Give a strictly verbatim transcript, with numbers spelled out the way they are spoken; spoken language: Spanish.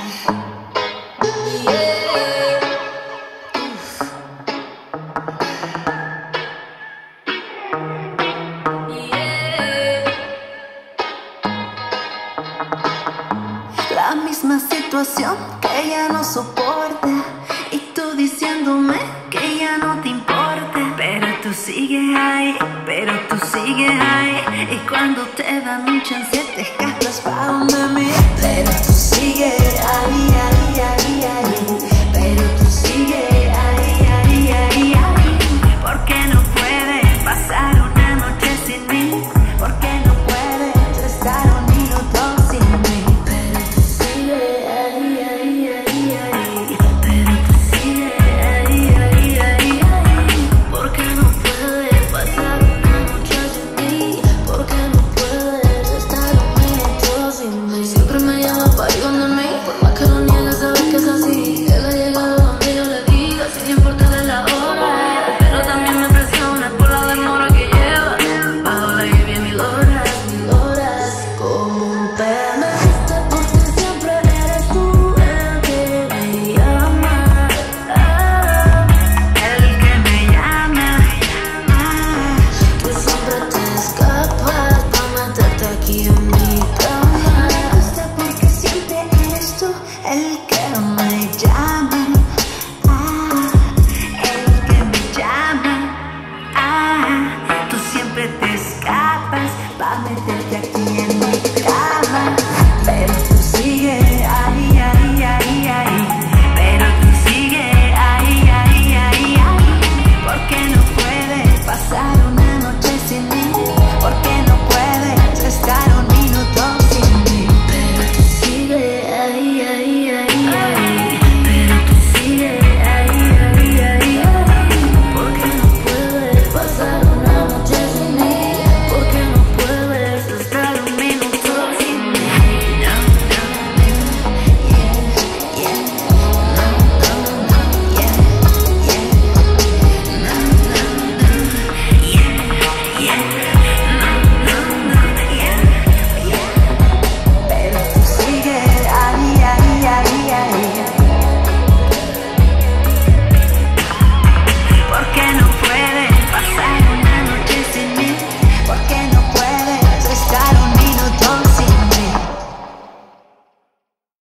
La misma situación que ya no soporta, y tú diciéndome que ya no te importa. Pero tú sigues ahí, pero tú sigues ahí, y cuando te dan un chance te escapas pa' donde mí.